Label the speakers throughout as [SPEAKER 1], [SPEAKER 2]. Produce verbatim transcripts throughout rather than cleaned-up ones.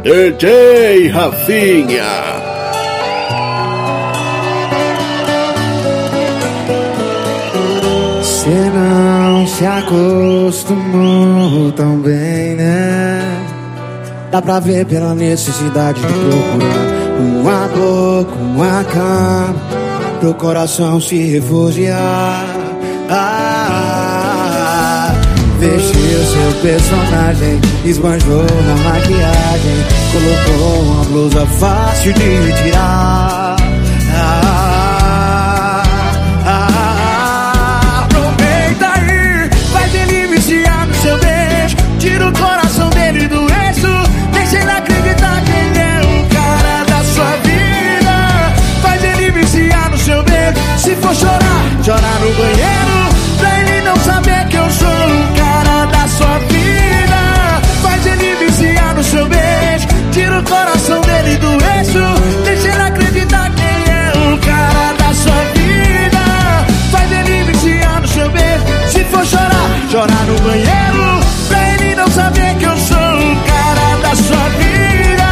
[SPEAKER 1] D J Rafinha.
[SPEAKER 2] Você não se acostumou tão bem, né? Dá pra ver pela necessidade de procurar uma boca, uma cama, pro coração se refugiar. Ah, vestiu seu personagem, esbanjou na maquiagem, colocou uma blusa fácil de tirar. Ah, ah, aproveita aí, faz ele viciar no seu beijo, tira o coração dele do eixo, deixa ele acreditar que ele é o cara da sua vida. Faz ele viciar no seu beijo, se for chorar, chorar no banheiro, pra ele não saber que eu sou o cara da sua vida. Faz ele viciar no seu beijo, tira o coração dele do eixo, deixa ele acreditar que ele é o cara da sua vida. Faz ele viciar no seu beijo, se for chorar, chorar no banheiro, pra ele não saber que eu sou o cara da sua vida.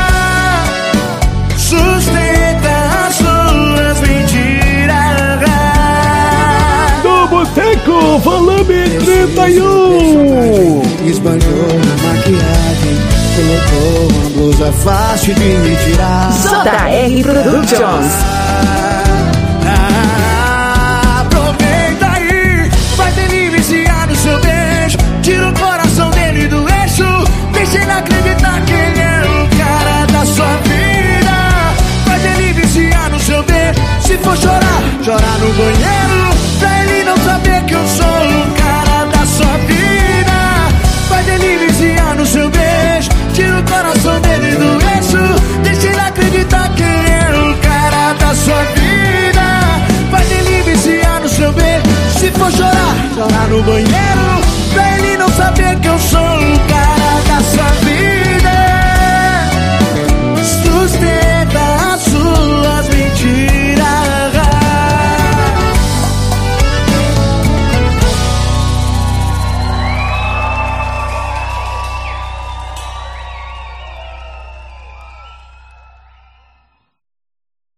[SPEAKER 2] Sustenta as suas mentiras.
[SPEAKER 1] Do Boteco Volume trinta e um.
[SPEAKER 2] Esbanjou na maquiagem, colocou uma blusa fácil de me tirar.
[SPEAKER 3] J R Productions.
[SPEAKER 2] Ah, aproveita aí, faz ele viciar no seu beijo, tira o coração dele do eixo, deixa ele acreditar que ele é o cara da sua vida. Faz ele viciar no seu beijo, se for chorar, chorar no banheiro, pra ele não saber que eu sou o cara da sua vida. Faz ele viciar no seu beijo, tira o coração dele do eixo, deixa ele acreditar que ele é o cara da sua vida. Faz ele viciar no seu beijo, se for chorar, chorar no banheiro, pra ele não saber que eu sou